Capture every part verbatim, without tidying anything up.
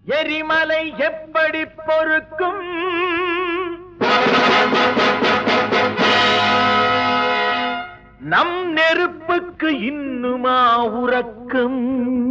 எரிமலை எப்படி பொறுக்கும்? நம் நெருப்புக்கு இன்னுமா உறக்கம்?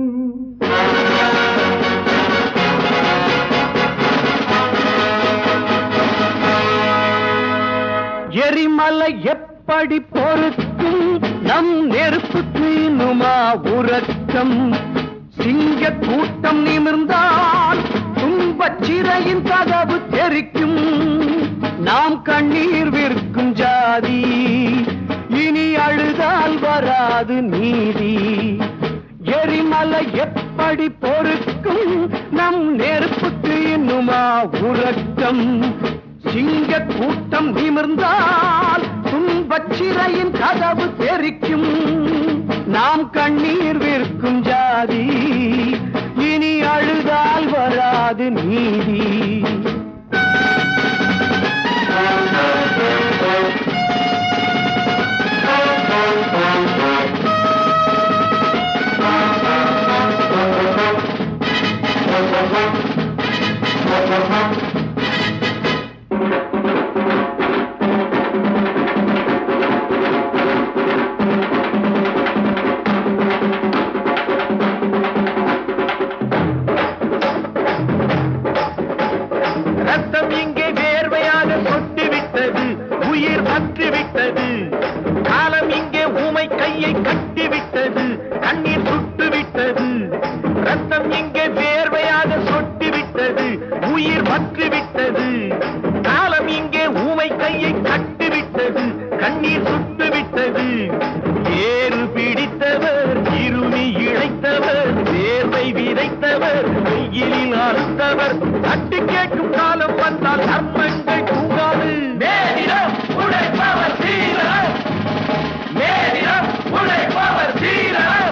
எரிமலை எப்படி பொறுக்கும்? நம் நெருப்புக்கு இன்னுமா உறக்கம்? சிங்க கூட்டம் நிமிர்ந்தால் துன்பச் சிறையின் கதவு தெரிக்கும். நாம் கண்ணீர் விற்கும் ஜாதி, இனி அழுதால் வராது நீதி. எரிமலை எப்படி பொறுக்கும்? நம் நெருப்புக்கு இன்னுமா உறக்கம்? சிங்க கூட்டம் நிமிர்ந்தால் துன்பச் சிறையின் கதவு தெரிக்கும். நாம் கண்ணீர் விற்கும் ஜாதி, இனி அழுதால் வராது நீதி. ரத்தம் இங்கே வேர்வையாக சொட்டிவிட்டது, உயிர் பற்றிவிட்டது. காலம் இங்கே ஊமை கையை கட்டிவிட்டது, கண்ணீர் சுட்டுவிட்டது. ரத்தம் இங்கே வேர்வையாக சொட்டிவிட்டது, உயிர் பற்றிவிட்டது. காலம் இங்கே ஊமை கையை கட்டிவிட்டது, கண்ணீர் சுட்டுவிட்டது. ஏறு பிடித்தவர், இருமி இழைத்தவர், வேர்வை விதைத்தவர், வெயிலில் அறுத்தவர். தட்டி கேட்கும் காலம் வந்தால் தர்மங்கள் தூங்காது. மேலிடம் உழைப்பவர் சீரர், மேலிடம் உழைப்பவர் சீரர்.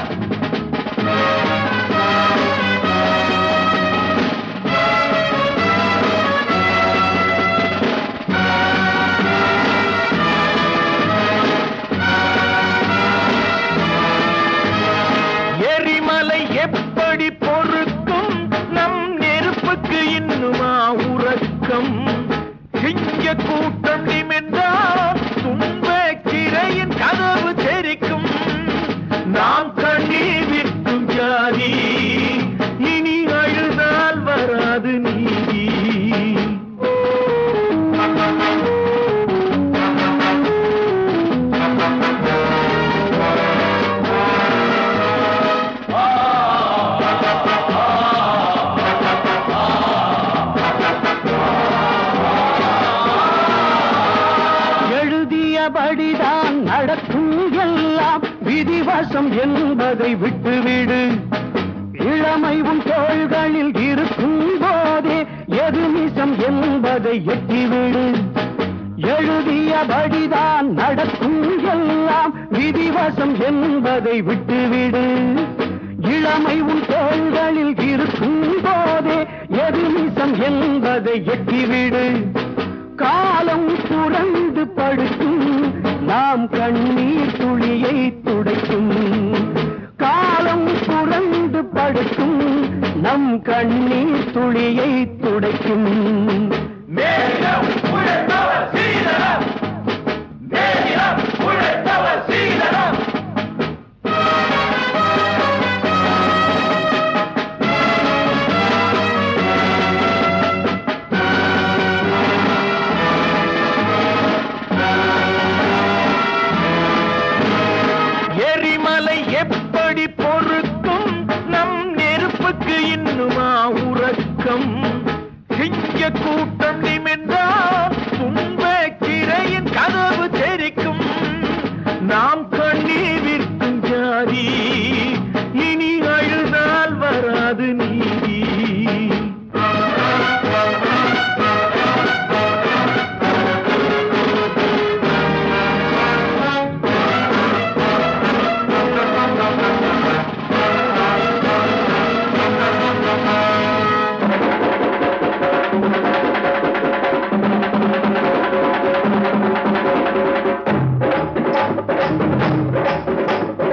எரிமலை எப்படி பொறுக்கும்? நம் நெருப்புக்கு இன்னுமா உறக்கம்? சிங்க கூட்டம் நிமிர்ந்தால் துன்ப சிறையின் கதவு தெரிக்கும். நாம் கண்ணீர் விற்கும் ஜாதி, இனி அழுதால் வராது நீதி. படிதான் நடக்கும் எல்லாம் விதிவசம் என்பதை விட்டுவிடு. இளமை உன் தோள்களில் இருக்கும் போதே எது நிசம் என்பதை எட்டிவிடு. எழுதியபடிதான் நடக்கும் எல்லாம் விதிவசம் என்பதை விட்டுவிடு. இளமை உன் தோள்களில் இருக்கும் போதே எது நிசம் என்பதை எட்டிவிடு. காலம் புரண்டு படுக்கும், நாம் கண்ணீர் துளியை துடைக்கும். காலம் புரண்டு படுக்கும், நம் கண்ணீர் துளியை துடைக்கும். மேலிடம் உழைப்பவர் சீரர், மேலிடம் உழைப்பவர் சீரர். எரிமலை எப்படி பொறுக்கும்? நம் நெருப்புக்கு இன்னுமா உறக்கம்? சிங்க கூட்டம் நிமிர்ந்தால் துன்ப சிறையின் கதவு தெரிக்கும். நாம் கண்ணீர் விற்கும் ஜாதி, இனி அழுதால் வராது நீதி.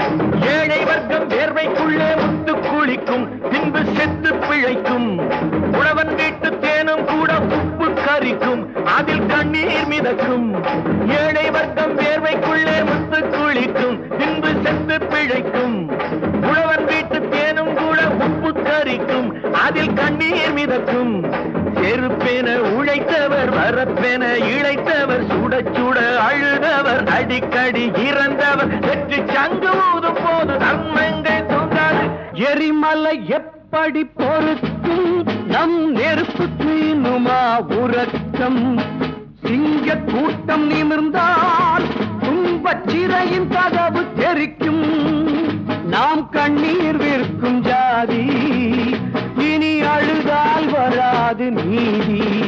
ஏழை வர்க்கம் வேர்வைக்குள்ளே முத்து குளிக்கும், பின்பு செத்து பிழைக்கும். உழவன் வீட்டு தேனும் கூட உப்பு கரிக்கும், அதில் கண்ணீர் மிதக்கும். ஏழை வர்க்கம் வேர்வைக்குள்ளே முத்து குளிக்கும், பின்பு செத்து பிழைக்கும். உழவன் வீட்டு தேனும் கூட உப்பு கரிக்கும், அதில் கண்ணீர் மிதக்கும். செருப்பென உழைத்தவர், வரப்பென இழைத்தவர், சுட சுட அழுதவர், அடிக்கடி இறந்தவர், வெற்றி சங்கு ஊதும் போது நன்மங்கள் தோன்றாது. எரிமலை எப்படி பொறுக்கும் நம் நெருப்புக்கு இன்னுமா உறக்கம்? சிங்க கூட்டம் நிமிர்ந்தால் துன்பச் சிறையின் கதவு தெரிக்கும். நாம் கண்ணீர் விற்கும் ஜாதி, இனி அழுதால் வராது நீதி.